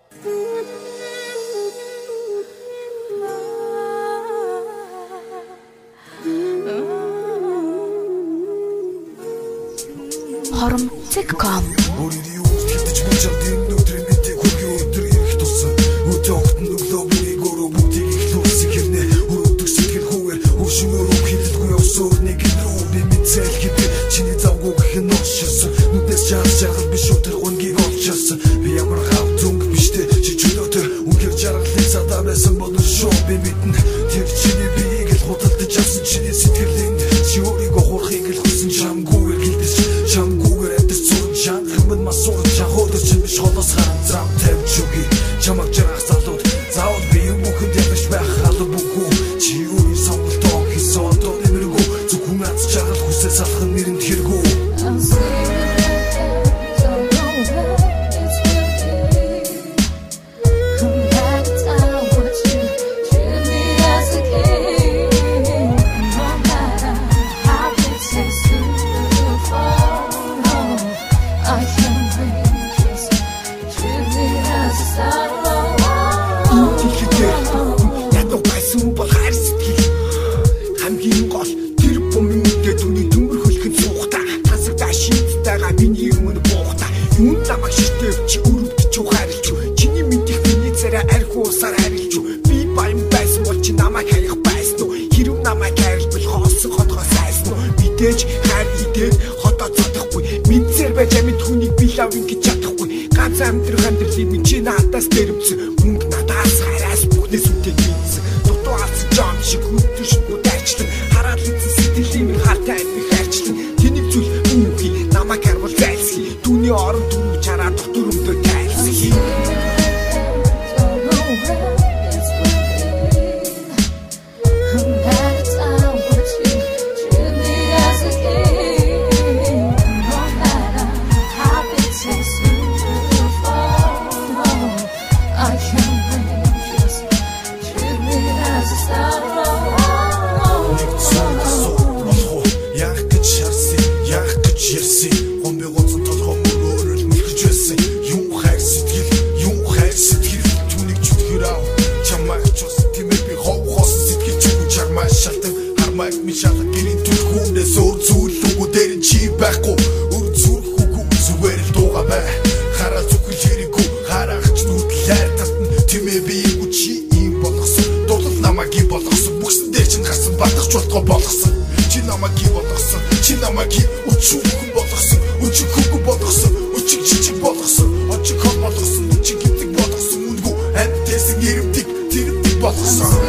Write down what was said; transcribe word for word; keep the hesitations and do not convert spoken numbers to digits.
Хором точка ком Өөрийн юу хэлж болж байгаа өнөөдрийн мэдээ хүргээ өдөр ирэх тусам өдөө огтн өглөө бүрийг өөрөө бүгдийг ихлүүлсэн хэрнээ өрөвдөг сэтгэл хүүгээр өршмөр үг хэлэлгүй явсан нэг рүү би мэдсэл гэдэг чиний завгүй гэх нь уушсан нүдээс чаас жаргал биш өтер гонгийг олчихсан би ямар хав зүнг биштэй чи чөлөөтэй үнээр жаргалыг садаа байсан бодож шоо би мэднэ тэр чиний биеийг л худалдаж авсан чиний сэтгэлийн чи өөрийгөө хуурахыг л хүсэн чамгүйгээр гэлдэж чамгүйгээр адис зурж чанхмын масуур чахуудч биш холоос ханзрам тавьж үгүй чамаг жаргах залууд заавал би юм бүхэнд явж байх халу бүгүй чи өөрийн сонголтоо хийсэн одоо нэмэргүй зөвхөн аз жаргал хүсэл салах нь нэрэнд хэрэггүй болгосон